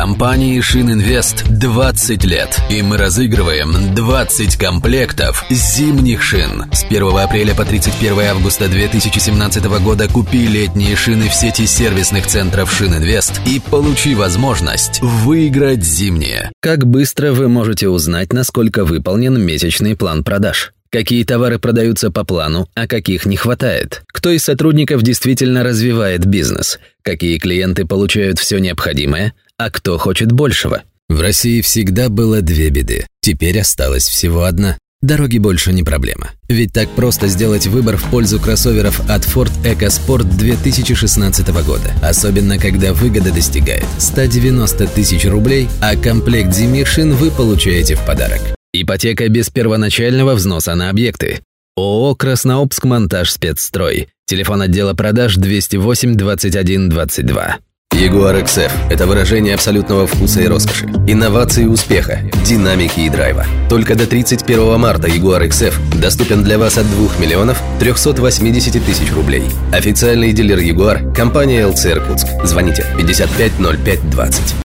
Компании «Шининвест» 20 лет, и мы разыгрываем 20 комплектов зимних шин. С 1 апреля по 31 августа 2017 года купи летние шины в сети сервисных центров «Шининвест» и получи возможность выиграть зимние. Как быстро вы можете узнать, насколько выполнен месячный план продаж? Какие товары продаются по плану, а каких не хватает? Кто из сотрудников действительно развивает бизнес? Какие клиенты получают все необходимое, а кто хочет большего? В России всегда было две беды. Теперь осталась всего одна. Дороги больше не проблема. Ведь так просто сделать выбор в пользу кроссоверов от Ford EcoSport 2016 года. Особенно, когда выгода достигает 190 тысяч рублей, а комплект зимних шин вы получаете в подарок. Ипотека без первоначального взноса на объекты. ООО «Краснообск Монтаж Спецстрой». Телефон отдела продаж 208 21 22. Jaguar XF – это выражение абсолютного вкуса и роскоши, инновации успеха, динамики и драйва. Только до 31 марта Jaguar XF доступен для вас от 2 миллионов 380 тысяч рублей. Официальный дилер Jaguar – компания LC Иркутск. Звоните 55 05 20.